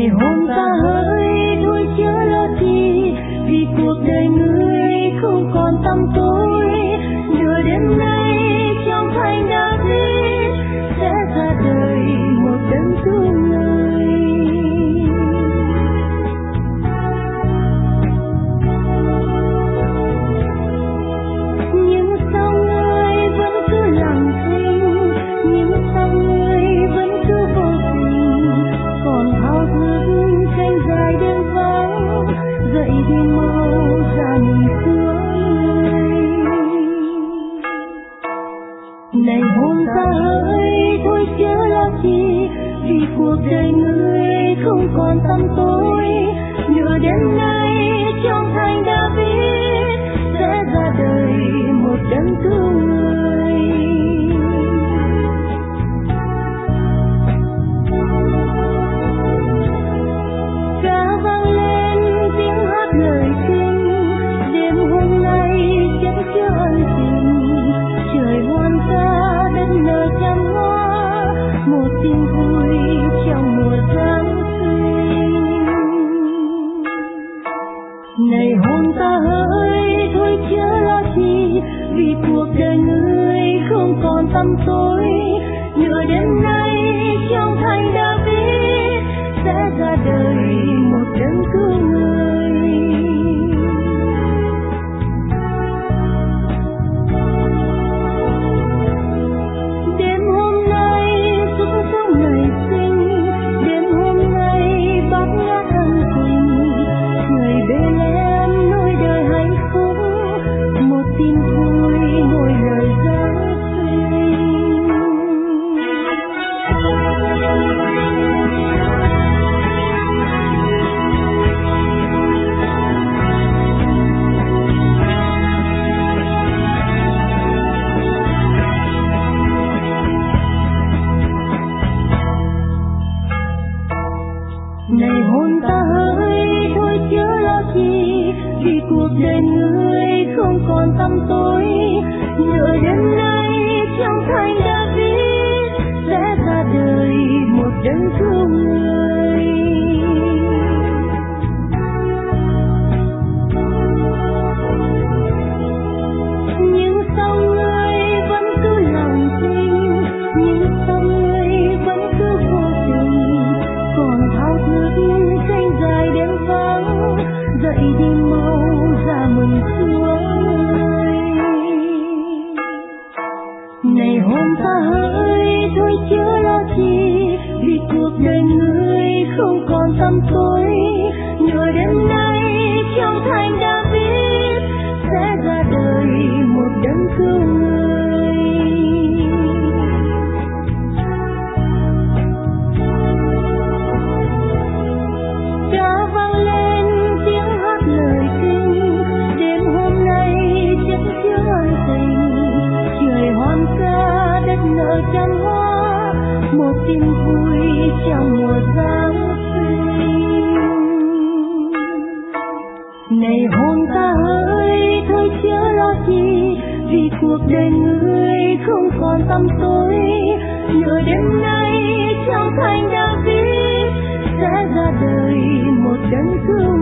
Này hôn ta hỡi thôi chớ lo chi, vì cuộc đời người không còn tăm tối. Nửa đêm nay trong thanh đã viết sẽ ra đời một đấng cứu người. Nhưng sao ngươi vẫn cứ lặng thinh, nhưng sao ngươi vẫn cứ vô tình, còn thao thức canh dài đêm vắng. Dậy đi mau ra nhìn xuống người. Này hôn ta hỡi thôi chớ lo chi, vì cuộc đời người không còn tăm tối. Nửa đêm nay trong thanh đã viết sẽ ra đời một đấng cứu người. Ca vang lên tiếng hát lời kinh, đêm hôm nay chẳng chứa ân tình. Trời hoan ca đất nở trăm hoa, một tin vui trong mùa Giáng sinh. Này hôn ta hỡi thôi chớ lo chi, vì cuộc đời người không còn tăm tối. Nửa đêm nay trong thanh đã viết sẽ ra đời một đấng cứu người. Đêm hôm nay giúp sống ngày sinh, đêm hôm nay bát ngát ân tình. Người Bethlehem nối đời hạnh phúc, một tin vui ngôi lời Giáng sinh. Này hôn ta hỡi thôi chớ lo chi, vì cuộc đời người không còn tăm tối. Nửa đêm nay trong thanh đã viết sẽ ra đời một đấng cứu người. Nhưng sao ngươi vẫn cứ lặng thinh, nhưng sao ngươi vẫn cứ vô tình, còn thao thức canh dài đêm vắng. Dậy đi mau ra mừng xuống người. Này hôn ta hỡi thôi chớ lo chi, vì cuộc đời người không còn tăm tối. Nửa đêm nay trong thanh đã viết sẽ ra đời một đấng cứu người. Ca vang lên tiếng hát lời kinh, đêm hôm nay chẳng chứa ân tình. Trời hoan ca đất nở trăm hoa, một tin vui trong mùa Giáng sinh. Này hôn ta hỡi thôi chớ lo chi, vì cuộc đời người không còn tăm tối. Nửa đêm nay trong thanh đã viết sẽ ra đời một đấng cứu